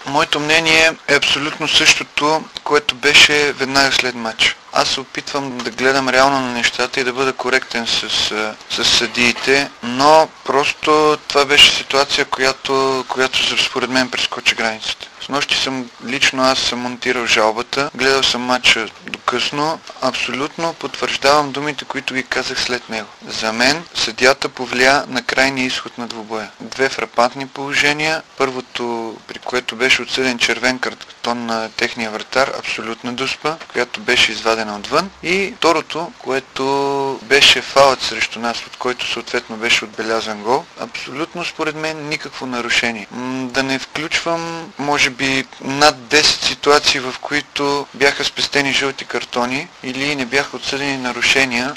Моето мнение е абсолютно същото, което беше веднага след матча. Аз се опитвам да гледам реално на нещата и да бъда коректен с съдиите, но просто това беше ситуация, която според мен прескочи границата. Снощи лично аз съм монтирал жалбата, гледал съм матча до късно, абсолютно потвърждавам думите, които ги казах след него. За мен съдията повлия на крайния изход на двубоя. Две фрапантни положения, първото, при което беше отсъден червен картон на техния вратар, абсолютна дуспа, която беше извадена отвън, и второто, което беше фаулът срещу нас, от който съответно беше отбелязан гол, абсолютно според мен никакво нарушение. Да не включвам, може би, над 10 ситуации, в които бяха спестени жълти картони или не бяха отсъдени нарушения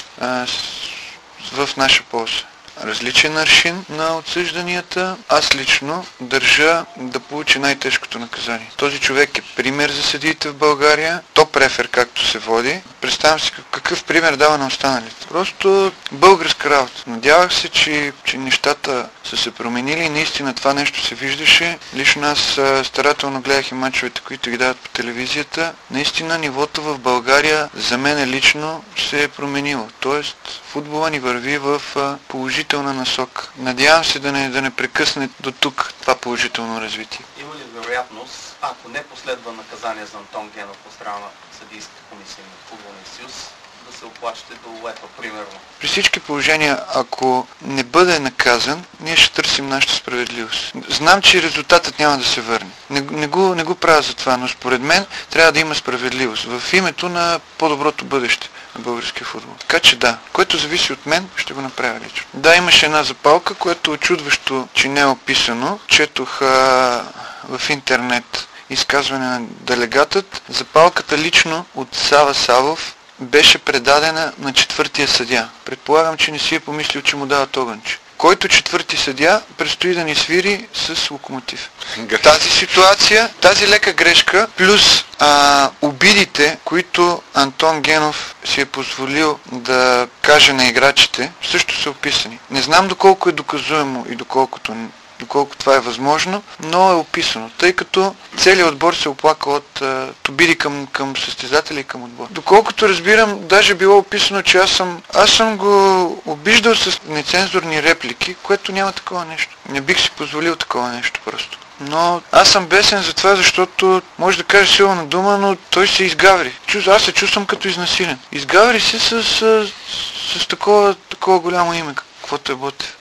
в наша полза. Различен аршин на отсъжданията. Аз лично държа да получи най-тежкото наказание. Този човек е пример за съдиите в България. Топ рефер, както се води. Представям си какъв пример дава на останалите. Просто българска работа. Надявах се, че нещата са се променили и наистина това нещо се виждаше. Лично аз старателно гледах и мачовете, които ги дават по телевизията. Наистина нивото в България за мен лично се е променило. Тоест футбола ни върви в положителна насока. Надявам се да не прекъсне до тук това положително развитие. Има ли вероятност, ако не последва наказание за Антон Генов по страна на съдийската комисия на Футболния съюз, да се оплачете до УЕФА, примерно? При всички положения, ако не бъде наказан, ние ще търсим нашата справедливост. Знам, че резултатът няма да се върне. Не го правя за това, но според мен трябва да има справедливост в името на по-доброто бъдеще на българския футбол. Така че да, което зависи от мен, ще го направя лично. Да, имаше една запалка, което е очудващо, че не е описано. Четох в интернет изказване на делегатът. Запалката лично от Сава Савов беше предадена на четвъртия съдия. Предполагам, че не си е помислил, че му дават огънче. Който четвърти съдия предстои да ни свири с Локомотив. Тази ситуация, тази лека грешка, плюс обидите, които Антон Генов си е позволил да каже на играчите, също са описани. Не знам доколко е доказуемо и доколко това е възможно, но е описано, тъй като целият отбор се оплака от обиди към състезатели и към отбор. Доколкото разбирам, даже било описано, че аз съм го обиждал с нецензурни реплики, което няма такова нещо. Не бих си позволил такова нещо просто. Но аз съм бесен за това, защото може да кажа силна дума, но той се изгаври. Аз се чувствам като изнасилен. Изгаври се с такова голямо име, каквото е Ботев.